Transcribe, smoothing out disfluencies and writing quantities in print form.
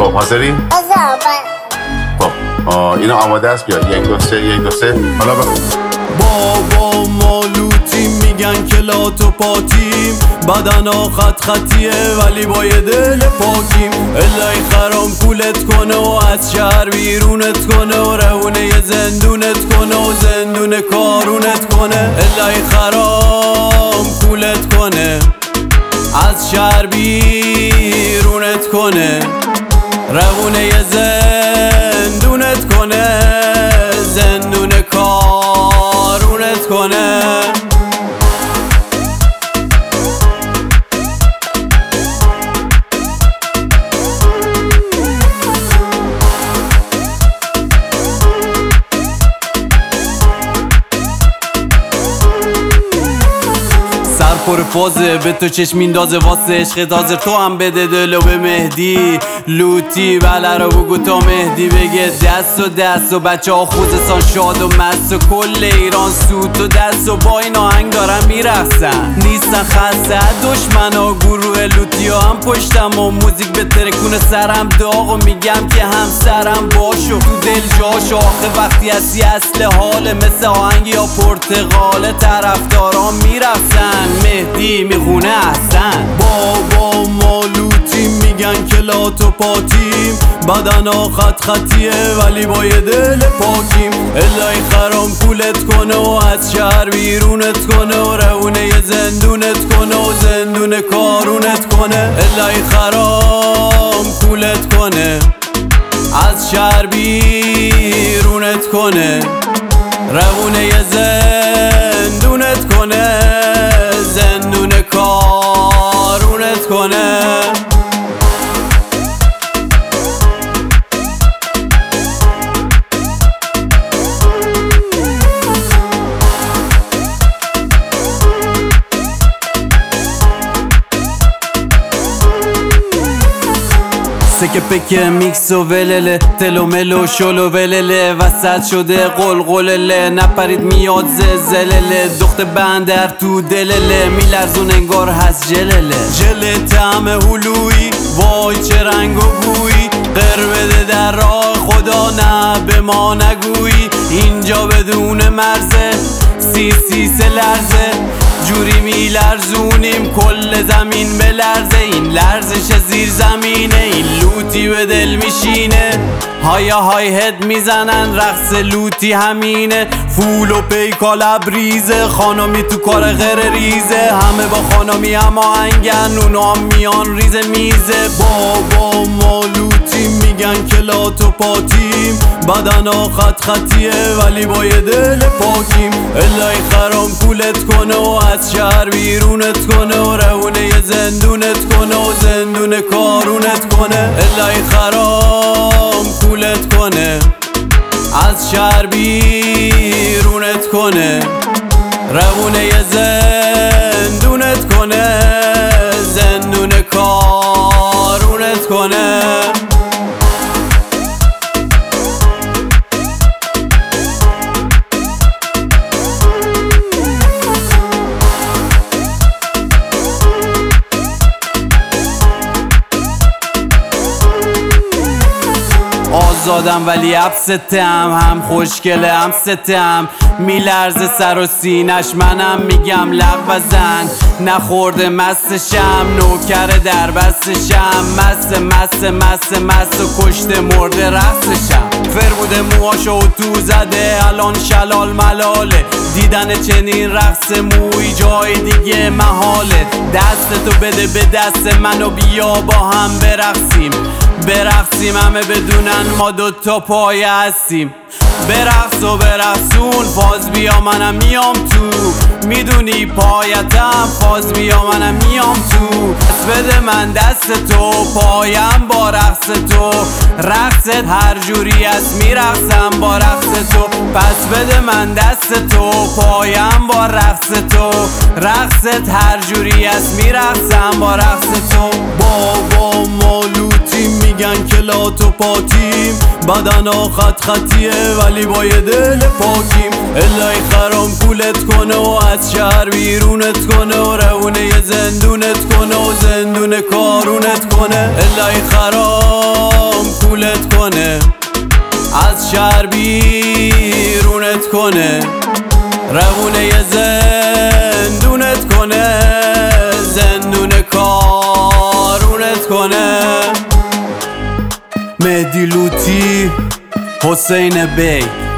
خب حاضری؟ خب اینو آماده است. بیا 1 2 3 1 2 3 حالا بابا ما لوتیم میگن که لات و پاتیم، بدنا خط خطیه ولی با یه دل پاکیم. الهی خرام پولت کنه و از شهر بیرونت کنه و رهونه یه زندونت کنه و زندون کارونت کنه. الهی خرام پولت کنه از شهر بیرونت کنه، رهونه یه زندونت کنه، زندون کارونت کنه. پر فازه به تو چشم میندازه واسه عشق حاضر تو هم بده دلو به مهدی لوتی بله رو بگو تا مهدی بگه دست و بچه ها خوزستان شاد و مست و کل ایران سوت و دست و با این آهنگ دارن میرخصن نیستن خسته دشمن ها گروه لوتی ها هم پشتم و موزیک به ترکون سرم داغ و میگم که همسرم باشو تو دل جاشو. آخه وقتی هستی اصل حاله مثل آهنگ یا پرتغال طرفداران میرخصن مهدی میخونه احسن. بابا ما لوتیم میگن که لات و پاتیم، بدنا خط خطیه ولی با یه دل پاکیم. الهی خرام پولت کنه و از شهر بیرونت کنه و رهونه یه زندونت کنه و زندون کارونت کنه. الهی خرام پولت کنه از شهر بیرونت کنه، رهونه یه زندونت کنه، زندون کارونت کنه. سکه پکه میکس و ولله تلو ملو شلو ولله وسط شده قلقلله نپرید میاد زلزله دخت بندر تو دلله میلرزون انگار هست جله طعم هلویی وای چه رنگ و بویی قر بده در راه خدا نه به ما نگویی اینجا بدون مرزه سه لرزه جوری میلرزونیم کل زمین به لرزه این لرزش زیر زمینه این لوتی به دل میشینه های هد میزنن رقص لوتی همینه فول و پیکا لبریزه خانمی تو کار غیر ریزه همه با خانمی اما انگن اونا هم میان ریزه میزه. بابا ما لوتی میگن که لات و پاتیم بدنا خط خطیه ولی با یه دل پاکیم. الهی خرام پولت کنه و از شهر بیرونت کنه و رهونه یه زندونت کنه و زندون کارونت کنه. الهی خرام پولت کنه از شهر بیرونت کنه رهونه یه زندونت کنه زندون کارونت کنه. آزادم ولی ابستم هم خوشگله هم ستم میلرزه سر و سینش منم میگم لغ بزن نخورده مستشم نوکر در بستشم مست و کشته مرده رقصشم فر بوده موهاشو تو زده الان شلال ملاله دیدن چنین رقص موی جای دیگه محاله دستتو بده به دست منو بیا با هم برقصیم همه بدونن ما دوتا پایه هستیم برقص و برقصون فاز بیا منم میام تو میدونی پایتم فاز بیا منم میام تو پس بده من دست تو پایم با رقص تو رقصت هر جوری است میرقصم با رقص تو پس بده من دست تو پایم با رقص تو رقصت هر جوری است میرقصم با رقص تو. بابا ما لوتیم میگن که لات و پاتیم بدنا خط خطیه ولی با یه دل پاکیم. الهی خرام پولت کنه و از شهر بیرونت کنه و رهونه یه زندونت کنه و زندون کارونت کنه. الهی خرام شهر بیرونت کنه، روونه یه زندونت کنه، زندون کارونت کنه. مهدی لوتی، حسین بی